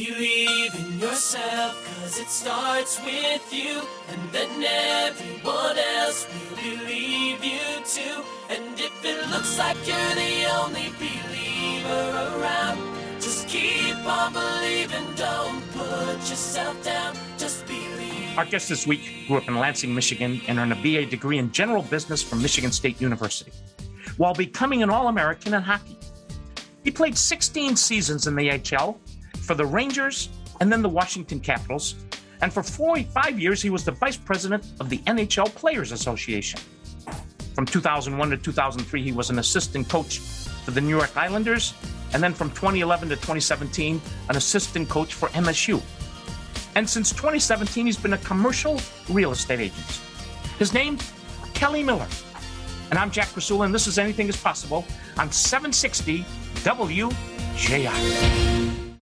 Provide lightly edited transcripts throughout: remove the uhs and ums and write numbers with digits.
Believe in yourself, cause it starts with you, and then everyone else will believe you too. And if it looks like you're the only believer around, just keep on believing, don't put yourself down, just believe. Our guest this week grew up in Lansing, Michigan, and earned a BA degree in general business from Michigan State University, while becoming an All-American in hockey. He played 16 seasons in the AHL, for the Rangers, and then the Washington Capitals. And for 45 years, he was the vice president of the NHL Players Association. From 2001 to 2003, he was an assistant coach for the New York Islanders. And then from 2011 to 2017, an assistant coach for MSU. And since 2017, he's been a commercial real estate agent. His name, Kelly Miller. And I'm Jack Krasula, and this is Anything is Possible on 760 WJR.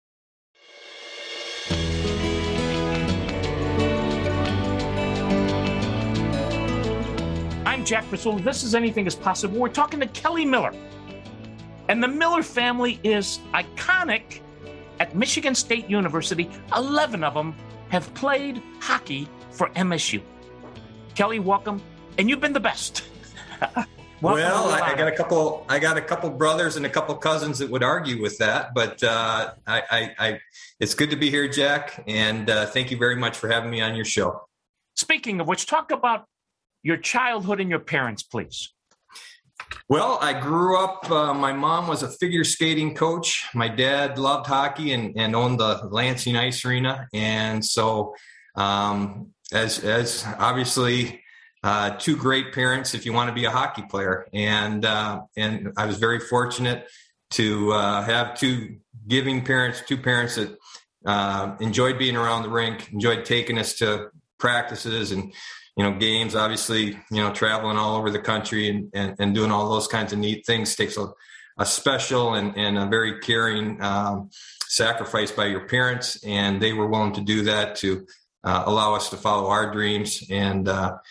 I'm Jack Krasula. This is Anything is Possible. We're talking to Kelly Miller. And the Miller family is iconic at Michigan State University. 11 of them have played hockey for MSU. Kelly, welcome. And you've been the best. Well, I got a couple brothers and a couple cousins that would argue with that, but it's good to be here, Jack. And thank you very much for having me on your show. Speaking of which, talk about your childhood and your parents, please. Well, I grew up, my mom was a figure skating coach. My dad loved hockey and owned the Lansing Ice Arena. And so as obviously two great parents if you want to be a hockey player. And I was very fortunate to have two giving parents, two parents that enjoyed being around the rink, enjoyed taking us to practices and games, obviously, traveling all over the country and doing all those kinds of neat things takes a special and a very caring sacrifice by your parents. And they were willing to do that to allow us to follow our dreams. And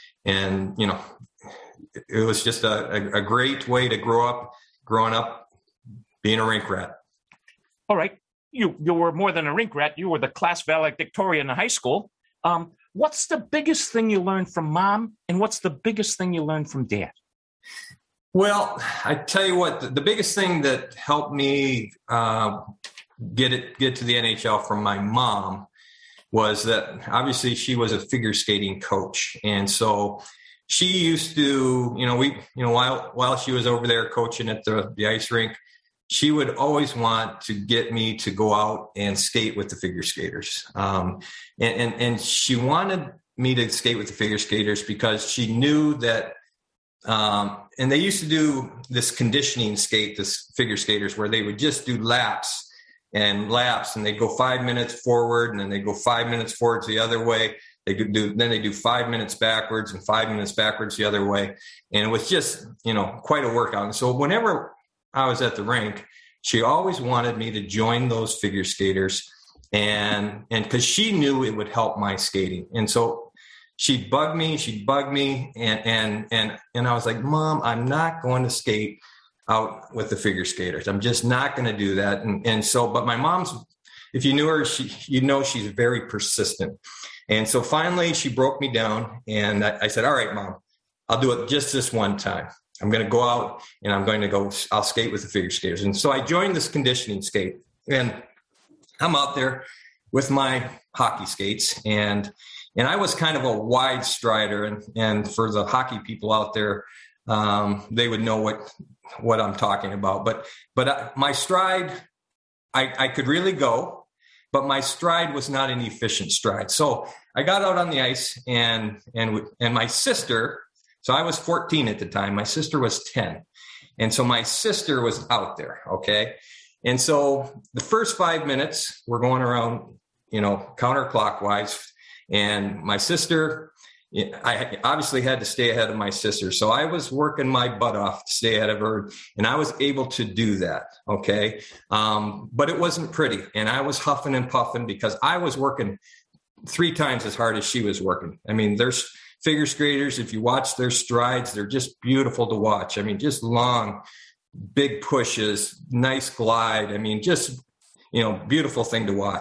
it was just a great way to growing up being a rink rat. All right. You were more than a rink rat. You were the class valedictorian in high school. What's the biggest thing you learned from mom, and what's the biggest thing you learned from dad? Well, I tell you what, the biggest thing that helped me get to the NHL from my mom was that obviously she was a figure skating coach, and so she used to, while she was over there coaching at the ice rink, she would always want to get me to go out and skate with the figure skaters. And she wanted me to skate with the figure skaters because she knew that, and they used to do this conditioning skate, this figure skaters, where they would just do laps, and they go 5 minutes forward, and then they go 5 minutes forwards the other way. They do 5 minutes backwards and 5 minutes backwards the other way. And it was just, quite a workout. And so whenever I was at the rink, she always wanted me to join those figure skaters, and because she knew it would help my skating. And so she'd bug me, and I was like, Mom, I'm not going to skate out with the figure skaters. I'm just not going to do that. And so, but my mom's, if you knew her, she's very persistent. And so finally she broke me down, and I said, all right, Mom, I'll do it just this one time. I'm going to go out and I'll skate with the figure skaters. And so I joined this conditioning skate, and I'm out there with my hockey skates, and I was kind of a wide strider. And for the hockey people out there, they would know what I'm talking about. But my stride, I could really go, but my stride was not an efficient stride. So I got out on the ice, and my sister, so I was 14 at the time. My sister was 10. And so my sister was out there. Okay. And so the first 5 minutes we're going around, counterclockwise, and my sister, I obviously had to stay ahead of my sister. So I was working my butt off to stay ahead of her, and I was able to do that. Okay. But it wasn't pretty. And I was huffing and puffing because I was working 3 times as hard as she was working. I mean, there's figure skaters, if you watch their strides, they're just beautiful to watch. I mean, just long, big pushes, nice glide. I mean, just, beautiful thing to watch.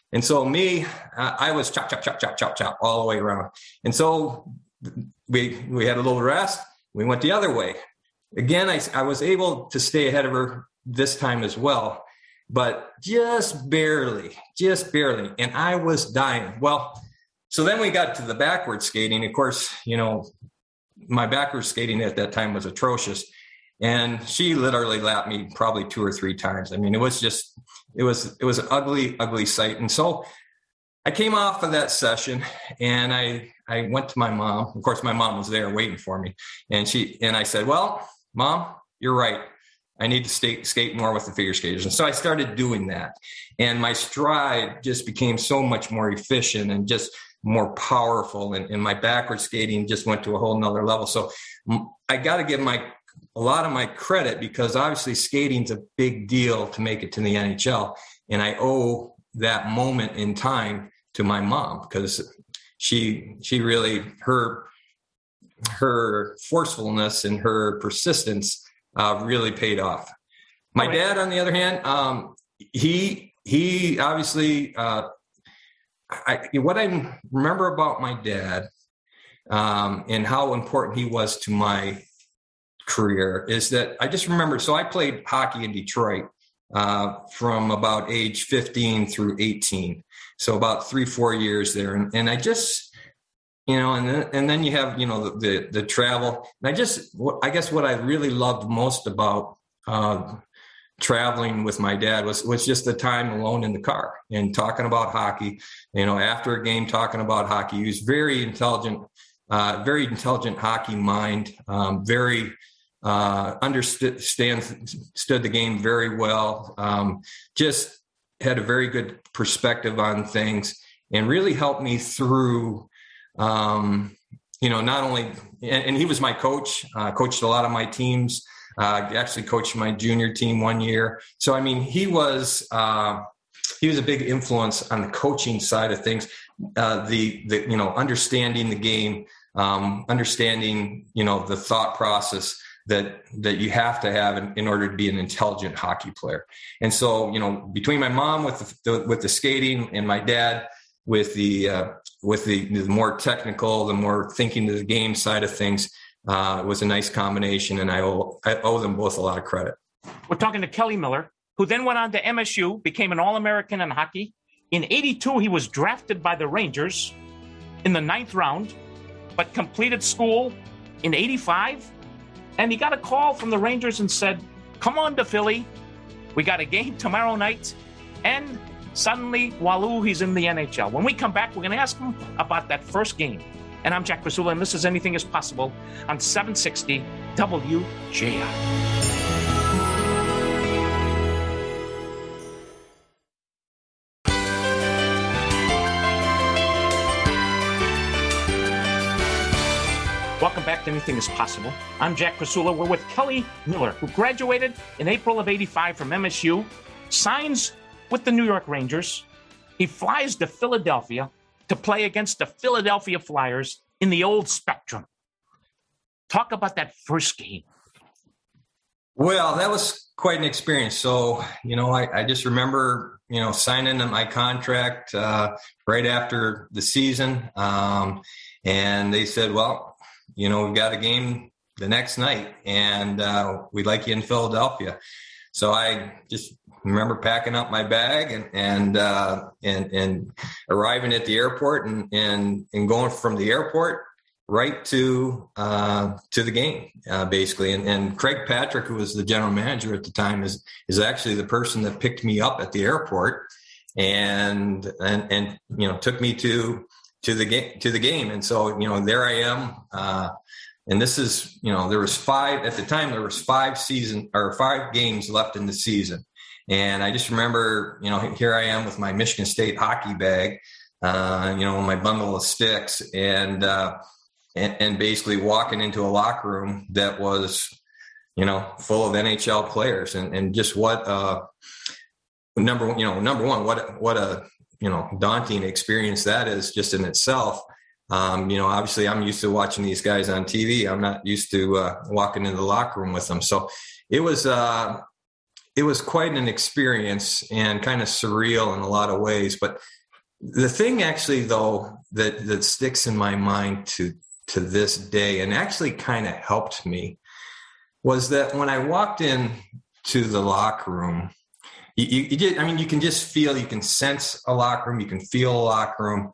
And so I was chop, chop, chop, chop, chop, chop all the way around. And so we had a little rest. We went the other way. Again, I was able to stay ahead of her this time as well, but just barely. And I was dying. Well, so then we got to the backward skating. Of course, my backward skating at that time was atrocious. And she literally lapped me probably 2 or 3 times. I mean, it was an ugly, ugly sight. And so I came off of that session and I went to my mom. Of course, my mom was there waiting for me. And I said, well, Mom, you're right. I need to skate more with the figure skaters. And so I started doing that. And my stride just became so much more efficient and just more powerful. And my backward skating just went to a whole nother level. So I got to give a lot of my credit, because obviously skating's a big deal to make it to the NHL. And I owe that moment in time to my mom, because she really, her forcefulness and her persistence really paid off. My dad, on the other hand, he obviously, what I remember about my dad and how important he was to my career is that I just remember, so I played hockey in Detroit from about age 15 through 18. So about 3-4 years there. And I just, and then you have, the travel. And I guess what I really loved most about traveling with my dad was just the time alone in the car and talking about hockey, after a game, talking about hockey. He was very intelligent hockey mind, very understood the game very well, just had a very good perspective on things, and really helped me through, not only, and he was my coach, coached a lot of my teams, actually coached my junior team one year. So, I mean, he was a big influence on the coaching side of things, understanding the game, understanding, the thought process that you have to have in order to be an intelligent hockey player. And so, between my mom with the skating and my dad with the more technical, the more thinking of the game side of things, it was a nice combination, and I owe them both a lot of credit. We're talking to Kelly Miller, who then went on to MSU, became an All-American in hockey. In '82, he was drafted by the Rangers in the 9th round, but completed school in '85. And he got a call from the Rangers and said, come on to Philly. We got a game tomorrow night. And suddenly, walloo, he's in the NHL. When we come back, we're going to ask him about that first game. And I'm Jack Krasula, and this is Anything is Possible on 760 WJR. Welcome back to Anything is Possible. I'm Jack Krasula. We're with Kelly Miller, who graduated in April of '85 from MSU, signs with the New York Rangers. He flies to Philadelphia to play against the Philadelphia Flyers in the old Spectrum. Talk about that first game. Well, that was quite an experience. So, I just remember, signing my contract right after the season. And they said, well, we've got a game the next night, and we'd like you in Philadelphia. So I just remember packing up my bag and arriving at the airport and going from the airport right to the game, basically. And Craig Patrick, who was the general manager at the time, is actually the person that picked me up at the airport and took me to the game. And so, there I am. And this is, there was 5 games left in the season. And I just remember, here I am with my Michigan State hockey bag, my bundle of sticks and basically walking into a locker room that was, full of NHL players and just what, number one, what a, daunting experience that is just in itself. Obviously I'm used to watching these guys on TV. I'm not used to walking into the locker room with them. So it was was quite an experience and kind of surreal in a lot of ways. But the thing actually, though, that sticks in my mind to this day and actually kind of helped me was that when I walked in to the locker room, you can just feel, you can sense a locker room, you can feel a locker room,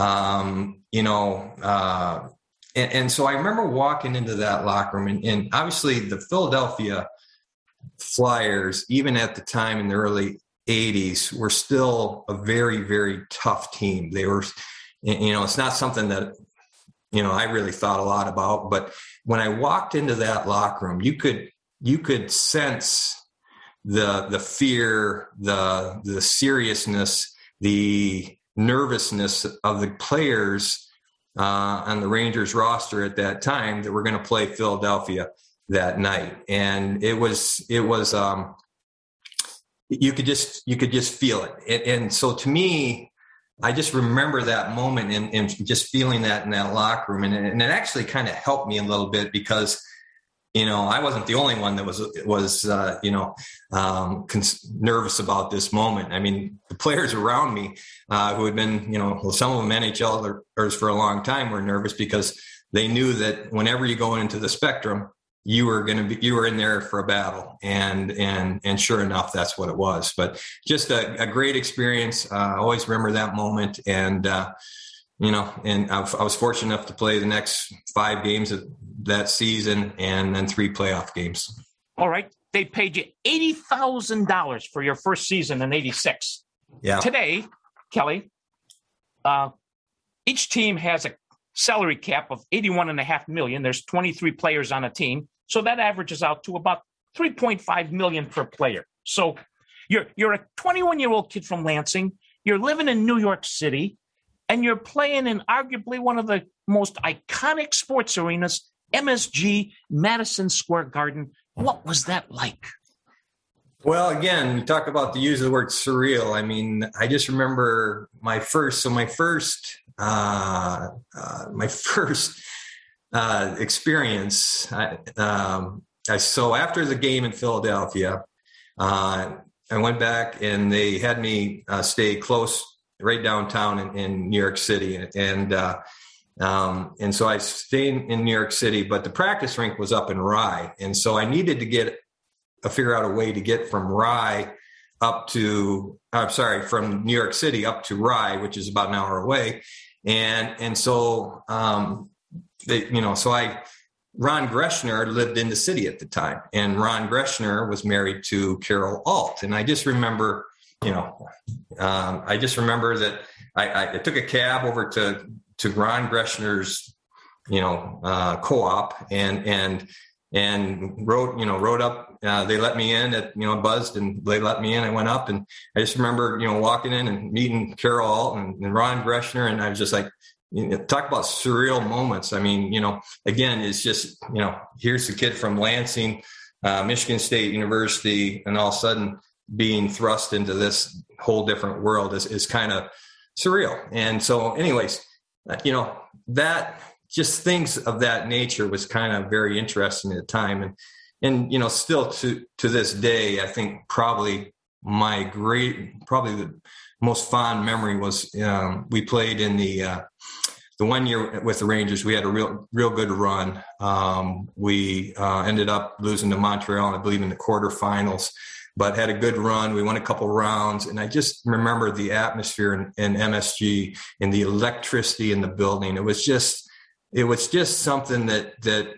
and so I remember walking into that locker room, and obviously the Philadelphia Flyers, even at the time in the early 80s, were still a very, very tough team. They were, it's not something that, I really thought a lot about, but when I walked into that locker room, you could sense the fear, the seriousness, the nervousness of the players on the Rangers roster at that time that were going to play Philadelphia that night. And it was you could just feel it. And so to me, I just remember that moment and just feeling that in that locker room. And it actually kind of helped me a little bit because, I wasn't the only one that was nervous about this moment. I mean, the players around me who had been, some of them NHLers for a long time were nervous because they knew that whenever you go into the Spectrum, you were in there for a battle, and sure enough, that's what it was. But just a great experience. I always remember that moment, and and I was fortunate enough to play the next 5 games of that season, and then 3 playoff games. All right, they paid you $80,000 for your first season in '86. Yeah. Today, Kelly, each team has a salary cap of $81.5 million. There's 23 players on a team. So that averages out to about $3.5 million per player. So you're a 21-year-old kid from Lansing. You're living in New York City, and you're playing in arguably one of the most iconic sports arenas, MSG, Madison Square Garden. What was that like? Well, again, we talk about the use of the word surreal. I mean, I just remember my first experience. So after the game in Philadelphia, I went back and they had me stay close, right downtown in New York City, and so I stayed in New York City. But the practice rink was up in Rye, and so I needed to figure out a way to get from from New York City up to Rye, which is about an hour away. So Ron Greschner lived in the city at the time, and Ron Greschner was married to Carol Alt. And I just remember, that I took a cab over to Ron Greschner's, co-op and rode up. They let me in buzzed, and they let me in. I went up, and I just remember, walking in and meeting Carol Alt and Ron Greschner. And I was just like, talk about surreal moments. I mean, again, it's just, here's the kid from Lansing, Michigan State University, and all of a sudden being thrust into this whole different world is kind of surreal. And so anyways, that just things of that nature was kind of very interesting at the time. And still to this day, I think probably the most fond memory was we played in the 1 year with the Rangers. We had a real good run. We ended up losing to Montreal, I believe, in the quarterfinals, but had a good run. We won a couple rounds, and I just remember the atmosphere in MSG and the electricity in the building. It was just something that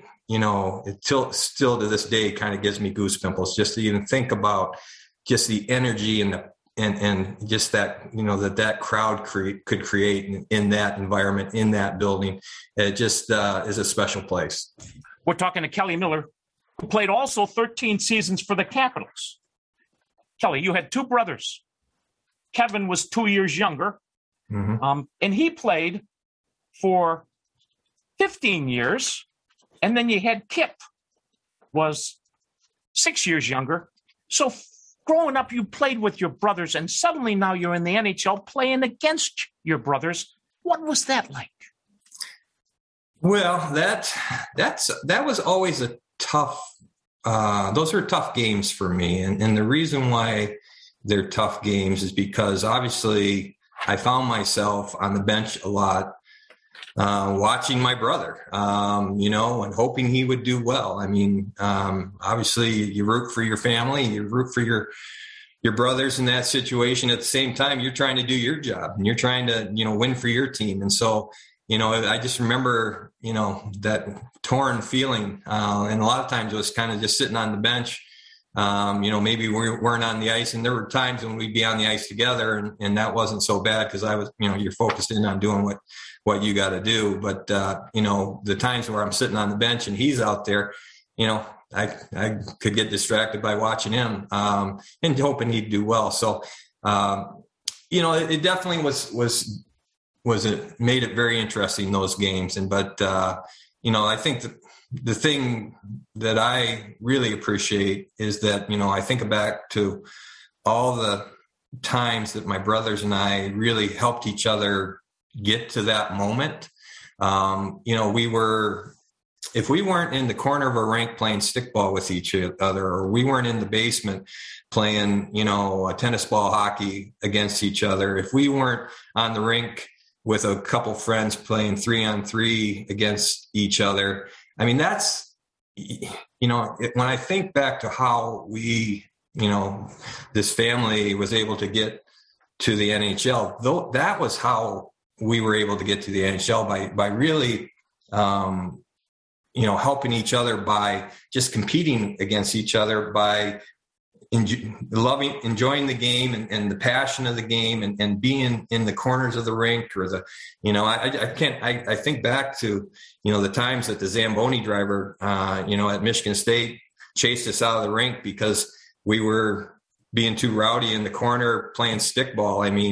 still to this day kind of gives me goosebumps just to even think about just the energy and just that, that crowd could create in that environment, in that building. It just is a special place. We're talking to Kelly Miller, who played also 13 seasons for the Capitals. Kelly, you had 2 brothers. Kevin was 2 years younger, and he played for 15 years. And then you had Kip, was 6 years younger. So growing up, you played with your brothers, and suddenly now you're in the NHL playing against your brothers. What was that like? Well, that was always a tough those are tough games for me. And the reason why they're tough games is because obviously I found myself on the bench a lot, watching my brother, and hoping he would do well. I mean, obviously you root for your family, you root for your brothers in that situation. At the same time, you're trying to do your job and you're trying to, win for your team. And so, I just remember, that torn feeling. And a lot of times it was kind of just sitting on the bench. Maybe we weren't on the ice, and there were times when we'd be on the ice together, and that wasn't so bad because I was, you're focused in on doing what you got to do. But, the times where I'm sitting on the bench and he's out there, I could get distracted by watching him, and hoping he'd do well. So, it definitely made it very interesting, those games. But I think that the thing that I really appreciate is that, I think back to all the times that my brothers and I really helped each other get to that moment. If we weren't in the corner of a rink playing stickball with each other, or we weren't in the basement playing, a tennis ball hockey against each other, if we weren't on the rink with a couple friends playing 3-on-3 against each other, I mean, that's, when I think back to how we, this family was able to get to the NHL, though, that was how we were able to get to the NHL by really, helping each other, by just competing against each other, by enjoying the game and the passion of the game, and being in the corners of the rink, or I think back to, the times that the Zamboni driver, at Michigan State chased us out of the rink because we were being too rowdy in the corner playing stickball. I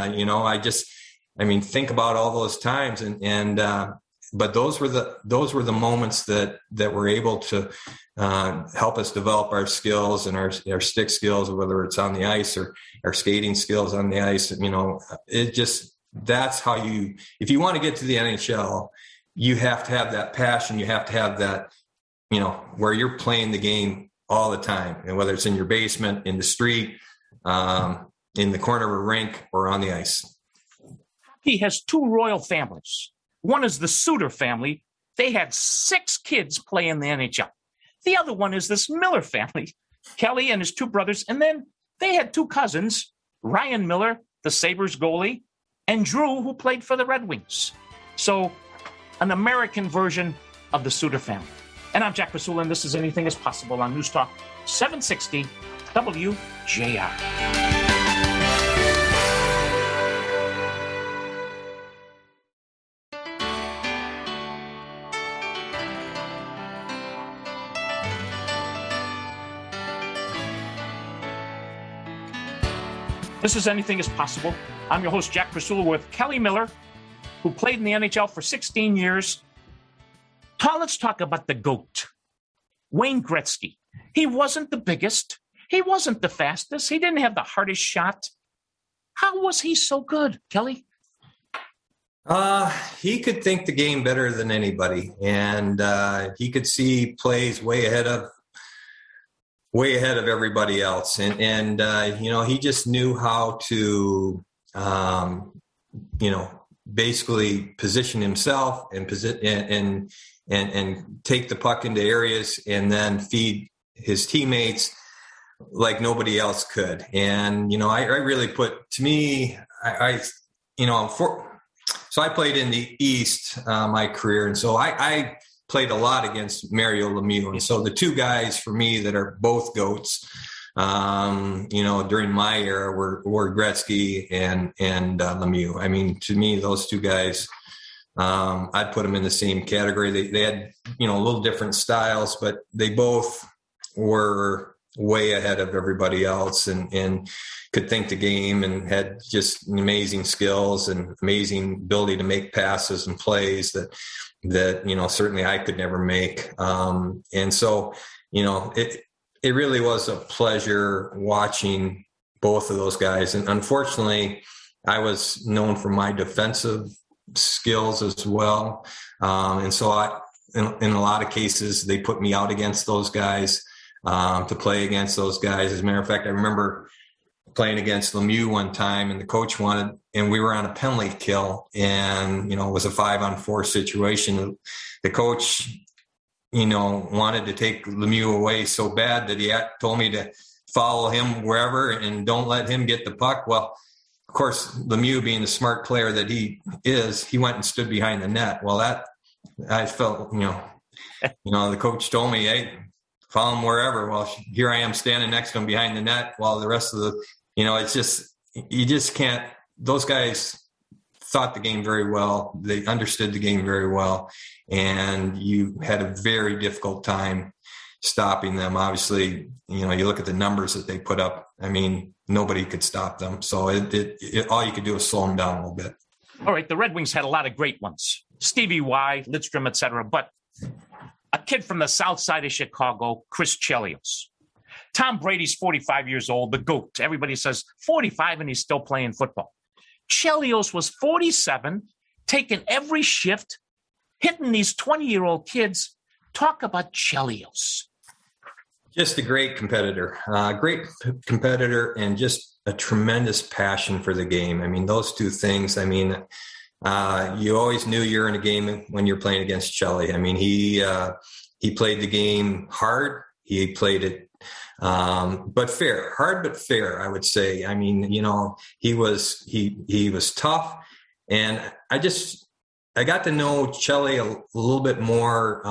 mean, think about all those times, but those were the moments that were able to help us develop our skills and our stick skills, whether it's on the ice or our skating skills on the ice. That's how if you want to get to the NHL, you have to have that passion. You have to have that, where you're playing the game all the time, and whether it's in your basement, in the street, in the corner of a rink, or on the ice. He has two royal families. One is the Suter family. They had 6 kids play in the NHL. The other one is this Miller family, Kelly and his 2 brothers. And then they had 2 cousins, Ryan Miller, the Sabres goalie, and Drew, who played for the Red Wings. So an American version of the Suter family. And I'm Jack Krasula, and this is Anything is Possible on News Talk 760 WJR. This is Anything is Possible. I'm your host, Jack Krasula, with Kelly Miller, who played in the NHL for 16 years. Let's talk about the GOAT, Wayne Gretzky. He wasn't the biggest. He wasn't the fastest. He didn't have the hardest shot. How was he so good, Kelly? He could think the game better than anybody, and he could see plays way ahead of everybody else. And he just knew how to, basically position himself and take the puck into areas and then feed his teammates like nobody else could. And, I really so I played in the East, my career. And so I played a lot against Mario Lemieux. And so the 2 guys for me that are both GOATs, during my era were Gretzky and Lemieux. I mean, to me, those 2 guys, I'd put them in the same category. They had, a little different styles, but they both were way ahead of everybody else and could think the game and had just amazing skills and amazing ability to make passes and plays that certainly I could never make. And so, it really was a pleasure watching both of those guys. And unfortunately, I was known for my defensive skills as well. And so in a lot of cases, they put me out against those guys. to play against those guys. As a matter of fact, I remember playing against Lemieux one time, and the coach wanted, and we were on a penalty kill, and, it was a 5-on-4 situation. The coach, wanted to take Lemieux away so bad that he told me to follow him wherever and don't let him get the puck. Well, of course, Lemieux, being the smart player that he is, he went and stood behind the net. Well, that I felt, the coach told me, hey, follow him wherever. Well, here I am standing next to him behind the net while the rest of the, it's just, you just can't, those guys thought the game very well. They understood the game very well. And you had a very difficult time stopping them. Obviously, you look at the numbers that they put up. I mean, nobody could stop them. So all you could do is slow them down a little bit. All right. The Red Wings had a lot of great ones. Stevie Y, Lidstrom, et cetera. But a kid from the south side of Chicago, Chris Chelios. Tom Brady's 45 years old, the GOAT. Everybody says 45 and he's still playing football. Chelios was 47, taking every shift, hitting these 20-year-old kids. Talk about Chelios. Just a great competitor, and just a tremendous passion for the game. I mean, those two things, you always knew you're in a game when you're playing against Chelly. I mean, he played the game hard. He played it but fair, hard but fair, I would say. I mean, he was tough, and I got to know Chelly a little bit more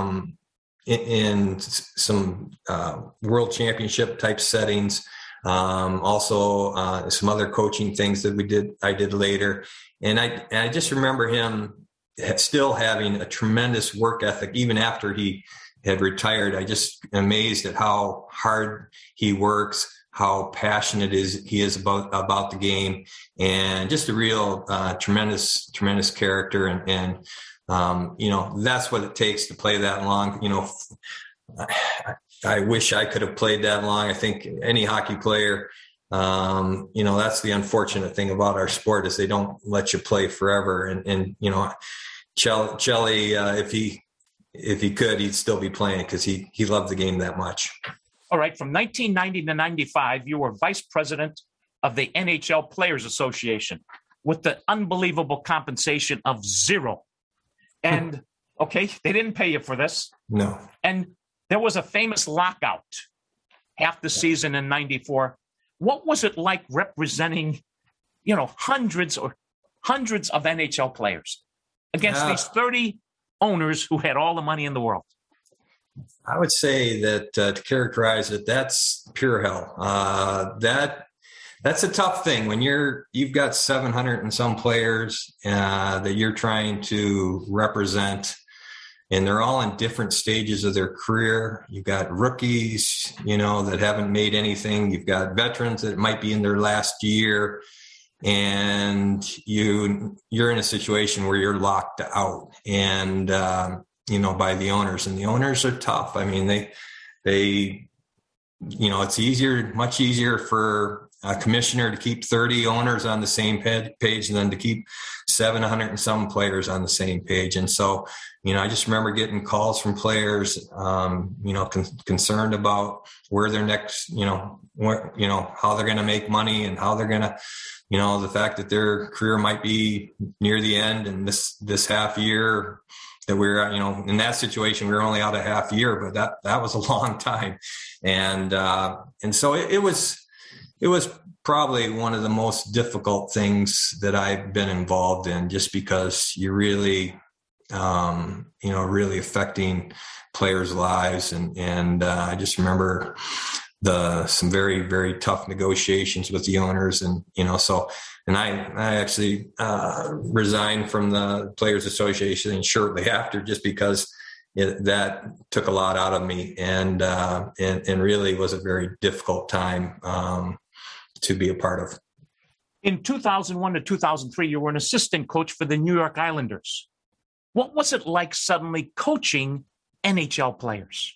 in some world championship type settings. Also some other coaching things that I did later. And I just remember him still having a tremendous work ethic, even after he had retired. I just amazed at how hard he works, how passionate he is about the game, and just a real tremendous character. And that's what it takes to play that long. I wish I could have played that long. I think any hockey player, that's the unfortunate thing about our sport, is they don't let you play forever. And Chelly, if he could, he'd still be playing because he loved the game that much. All right. From 1990 to 95, you were vice president of the NHL Players Association with the unbelievable compensation of $0. And, okay, they didn't pay you for this. No. And there was a famous lockout half the season in 94. What was it like representing, hundreds of NHL players against these 30 owners who had all the money in the world? I would say that to characterize it, that's pure hell. That's a tough thing when you've got 700 and some players that you're trying to represent, and they're all in different stages of their career. You've got rookies, that haven't made anything. You've got veterans that might be in their last year, and you're in a situation where you're locked out, and by the owners, and the owners are tough. I mean, they it's much easier for a commissioner to keep 30 owners on the same page than to keep 700 and some players on the same page. And so, I just remember getting calls from players, concerned about where their next, how they're going to make money, and how they're going to, the fact that their career might be near the end, and this half year that we're, in that situation, we were only out a half year, but that was a long time. And so it was probably one of the most difficult things that I've been involved in, just because you're really, really affecting players' lives. And I just remember some very, very tough negotiations with the owners. And, and I actually resigned from the Players Association shortly after, just because that took a lot out of me, and really was a very difficult time to be a part of. In 2001 to 2003, you were an assistant coach for the New York Islanders. What was it like suddenly coaching NHL players?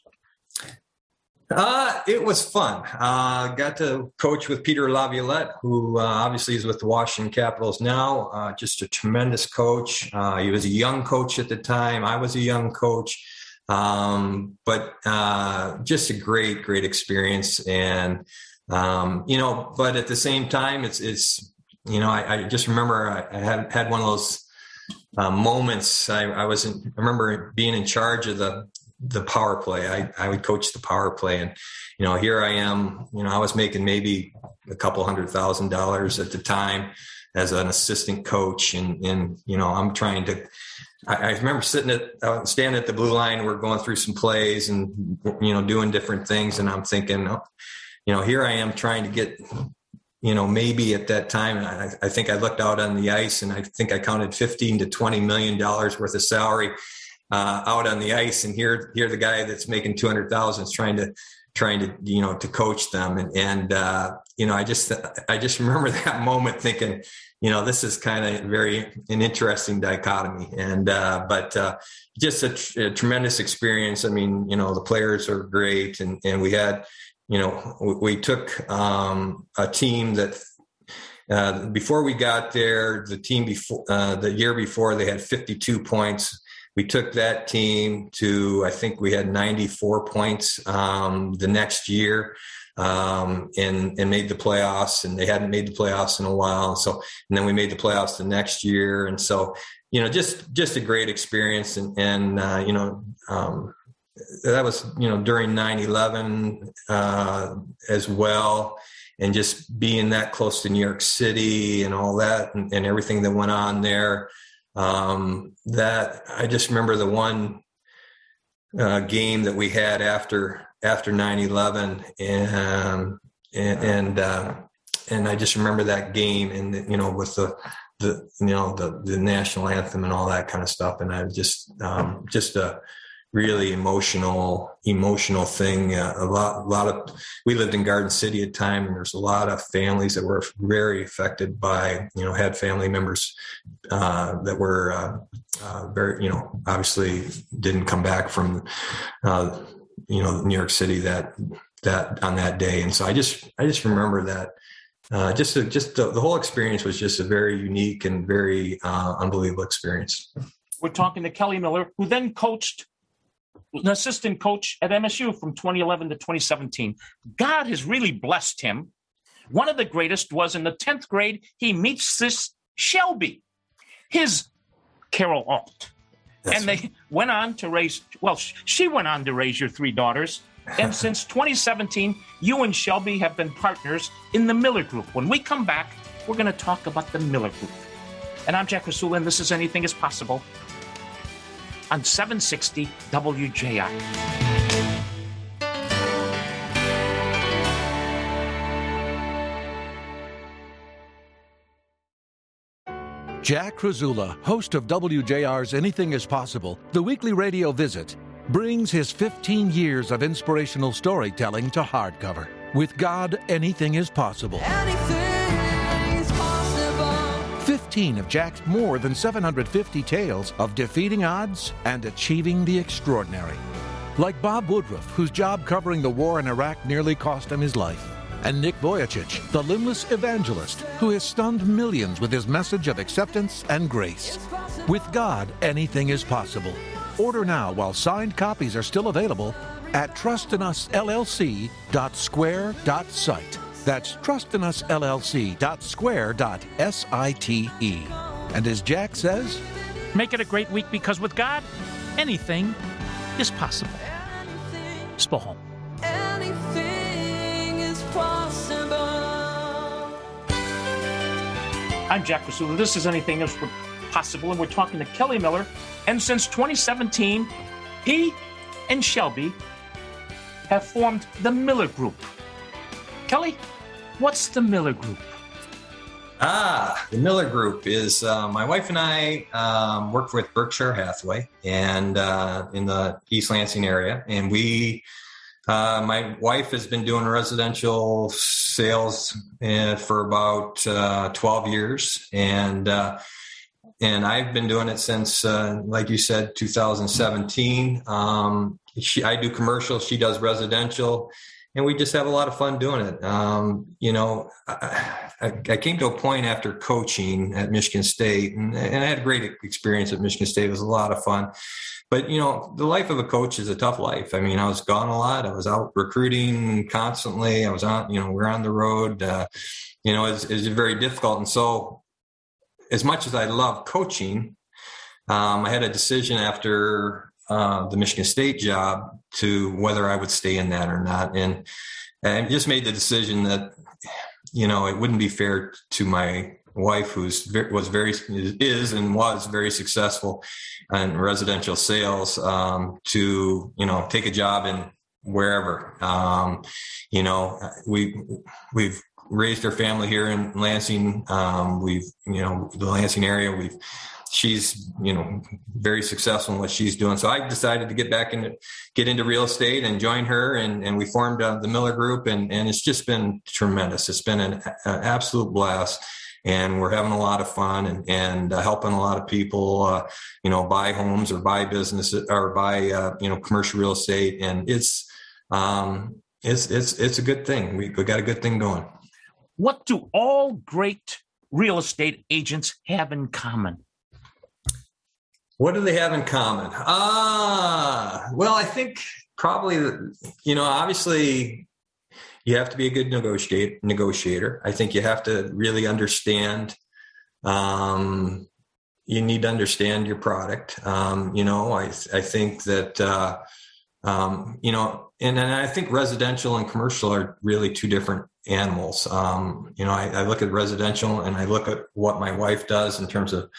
It was fun. Got to coach with Peter Laviolette, who obviously is with the Washington Capitals now. Just a tremendous coach. He was a young coach at the time. I was a young coach. But just a great experience. And, but at the same time, it's I just remember I had one of those moments. I remember being in charge of the power play. I would coach the power play, and, here I am, I was making maybe a couple $100,000 at the time as an assistant coach. And I'm trying to, I remember standing at the blue line. We're going through some plays and, doing different things. And I'm thinking, here I am trying to get, maybe at that time, I think I looked out on the ice and I think I counted $15 to $20 million worth of salary out on the ice. And here the guy that's making $200,000 is trying to to coach them. And I just remember that moment thinking, this is kind of an interesting dichotomy. And, but just a tremendous experience. I mean, the players are great. And we had, we took a team that before we got there, the team before the year before, they had 52 points. We took that team to, I think we had 94 points the next year, and made the playoffs, and they hadn't made the playoffs in a while. So, and then we made the playoffs the next year. And so, just a great experience. And that was, during 9/11 as well. And just being that close to New York City and all that and everything that went on there. That I just remember the one game that we had after 9/11, and I just remember that game, and with the national anthem and all that kind of stuff, and I just a really emotional thing. A lot of, we lived in Garden City at the time, and there's a lot of families that were very affected by, had family members that were very, obviously didn't come back from, New York City that on that day. And so I just remember that the whole experience was just a very unique and very unbelievable experience. We're talking to Kelly Miller, who then coached an assistant coach at MSU from 2011 to 2017. God has really blessed him. One of the greatest was in the 10th grade, he meets this Shelby, his Carol Alt. That's and they went on to raise, she went on to raise your three daughters. And since 2017, you and Shelby have been partners in the Miller Group. When we come back, we're going to talk about the Miller Group. And I'm Jack Rasula, and this is Anything is Possible on 760 WJR. Jack Krasula, host of WJR's Anything is Possible, the weekly radio visit, brings his 15 years of inspirational storytelling to hardcover. With God, anything is possible. Anything is possible. 15 of Jack's more than 750 tales of defeating odds and achieving the extraordinary. Like Bob Woodruff, whose job covering the war in Iraq nearly cost him his life. And Nick Vujicic, the limbless evangelist who has stunned millions with his message of acceptance and grace. With God, anything is possible. Order now while signed copies are still available at trustinusllc.square.site. That's trustinusllc.square.site. And as Jack says, make it a great week, because with God, anything is possible. Spohom. Anything is possible. I'm Jack Rasula. This is Anything is Possible, and we're talking to Kelly Miller. And since 2017, he and Shelby have formed the Miller Group. Kelly, what's the Miller Group? The Miller Group is my wife and I work with Berkshire Hathaway and in the East Lansing area, and we. My wife has been doing residential sales for about 12 years, and I've been doing it since, like you said, 2017. I do commercial, she does residential, and we just have a lot of fun doing it. I came to a point after coaching at Michigan State, and I had a great experience at Michigan State. It was a lot of fun. But, the life of a coach is a tough life. I mean, I was gone a lot. I was out recruiting constantly. I was on, we're on the road. It's very difficult. And so as much as I love coaching, I had a decision after the Michigan State job to whether I would stay in that or not. And I just made the decision that, it wouldn't be fair to my wife, was very successful in residential sales, to, take a job in wherever. We've raised our family here in Lansing. The Lansing area, she's, very successful in what she's doing. So I decided to get into real estate and join her. And we formed the Miller Group, and it's just been tremendous. It's been an absolute blast. And we're having a lot of fun and helping a lot of people, buy homes or buy businesses or buy, commercial real estate. And it's a good thing. We got a good thing going. What do all great real estate agents have in common? What do they have in common? Well, I think probably, obviously you have to be a good negotiator. I think you have to really understand, you need to understand your product. I think that, and I think residential and commercial are really two different animals. I look at residential and I look at what my wife does in terms of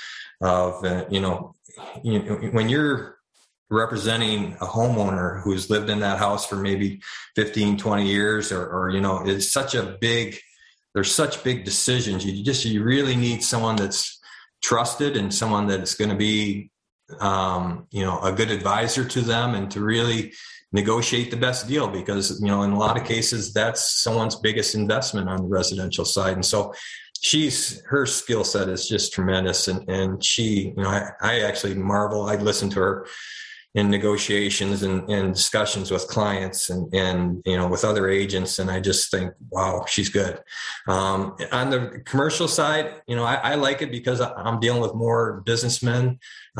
when you're representing a homeowner who's lived in that house for maybe 15, 20 years or it's there's such big decisions. You really need someone that's trusted and someone that's going to be, a good advisor to them and to really negotiate the best deal because, in a lot of cases, that's someone's biggest investment on the residential side. And so her skill set is just tremendous. And she, I actually marvel. I listen to her in negotiations and discussions with clients and with other agents. And I just think, wow, she's good. On the commercial side, I like it because I'm dealing with more businessmen.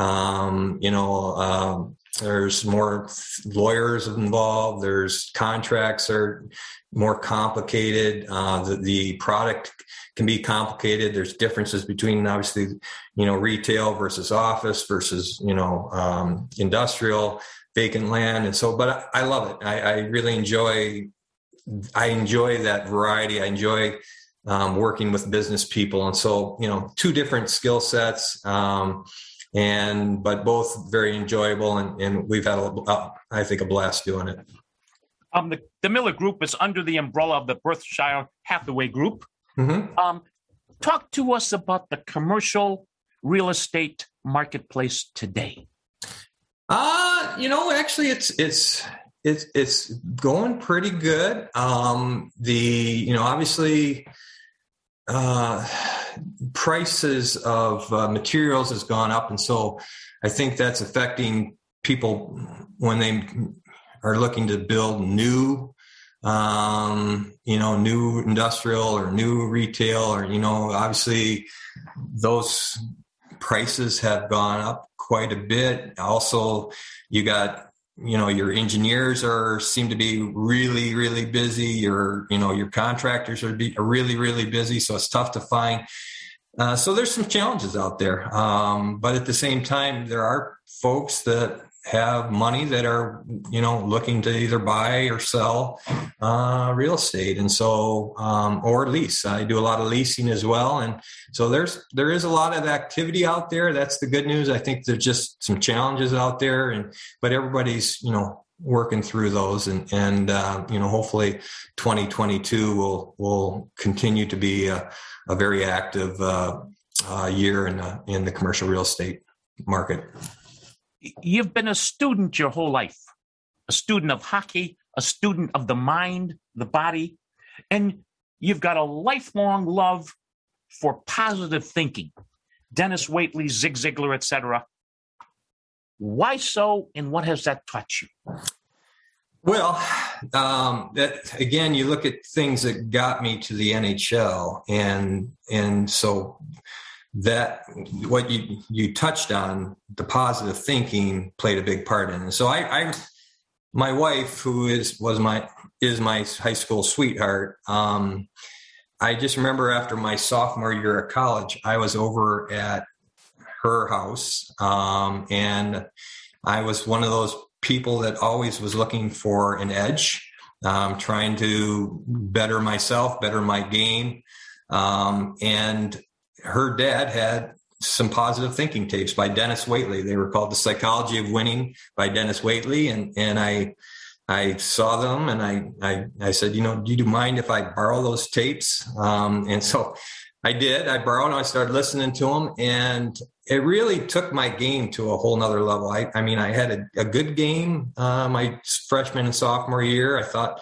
There's more lawyers involved. There's contracts are more complicated. The product can be complicated. There's differences between obviously, retail versus office versus, industrial, vacant land. And so, but I love it. I really enjoy that variety. I enjoy working with business people. And so, two different skill sets, but both very enjoyable. And we've had, I think, a blast doing it. The Miller Group is under the umbrella of the Berkshire Hathaway Group. Mm-hmm. Talk to us about the commercial real estate marketplace today. Actually it's going pretty good. Obviously, prices of materials has gone up. And so I think that's affecting people when they are looking to build new, new industrial or new retail or, obviously those prices have gone up quite a bit. Also, you got, your engineers seem to be really, really busy. Your contractors are really, really busy. So it's tough to find. So there's some challenges out there. But at the same time, there are folks that have money that are, looking to either buy or sell real estate. And so, or lease. I do a lot of leasing as well. And so there is a lot of activity out there. That's the good news. I think there's just some challenges out there, but everybody's, working through those and hopefully 2022 will continue to be a very active year in the commercial real estate market. You've been a student your whole life, a student of hockey, a student of the mind, the body, and you've got a lifelong love for positive thinking. Dennis Waitley, Zig Ziglar, etc. Why so, and what has that taught you? Well, that again, you look at things that got me to the NHL, and so that what you touched on, the positive thinking played a big part in it. So my wife, who is my high school sweetheart, I just remember after my sophomore year of college, I was over at her house, and I was one of those people that always was looking for an edge, trying to better myself, better my game. And her dad had some positive thinking tapes by Dennis Waitley. They were called The Psychology of Winning by Dennis Waitley. And I saw them, and I said, do you mind if I borrow those tapes? And so I did. I borrowed them. I started listening to them, and it really took my game to a whole nother level. I mean, I had a good game my freshman and sophomore year. I thought,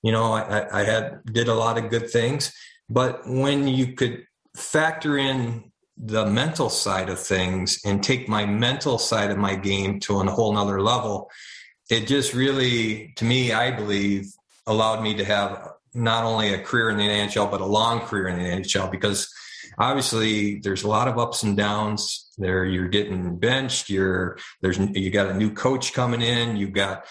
I did a lot of good things. But when you could factor in the mental side of things and take my mental side of my game to a whole nother level, it just really, to me, I believe, allowed me to have not only a career in the NHL, but a long career in the NHL, because obviously there's a lot of ups and downs there. You're getting benched. You got a new coach coming in. You got,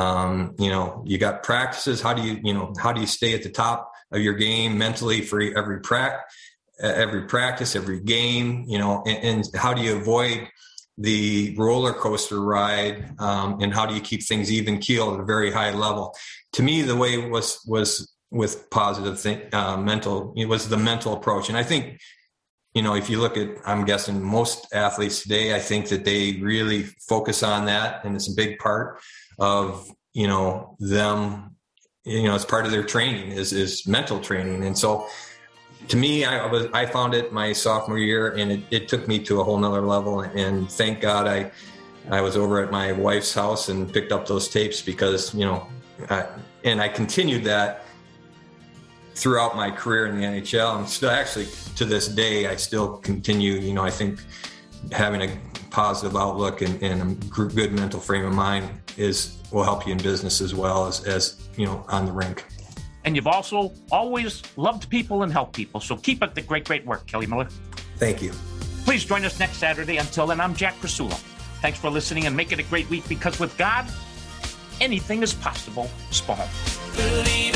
you got practices. How do you stay at the top of your game mentally for every practice, every game, and how do you avoid the roller coaster ride, and how do you keep things even keel at a very high level? To me, the way it was with positive mental, it was the mental approach. And I think, if you look at, I'm guessing most athletes today, I think that they really focus on that. And it's a big part of, them, it's part of their training is mental training. And so to me, I found it my sophomore year, and it took me to a whole nother level. And thank God I was over at my wife's house and picked up those tapes, because, and I continued that throughout my career in the NHL. And still, actually, to this day, I still continue, I think having a positive outlook and a good mental frame of mind will help you in business as well as on the rink. And you've also always loved people and helped people. So keep up the great work, Kelly Miller. Thank you. Please join us next Saturday. Until then, I'm Jack Krasula. Thanks for listening, and make it a great week, because with God, anything is possible. Spawn.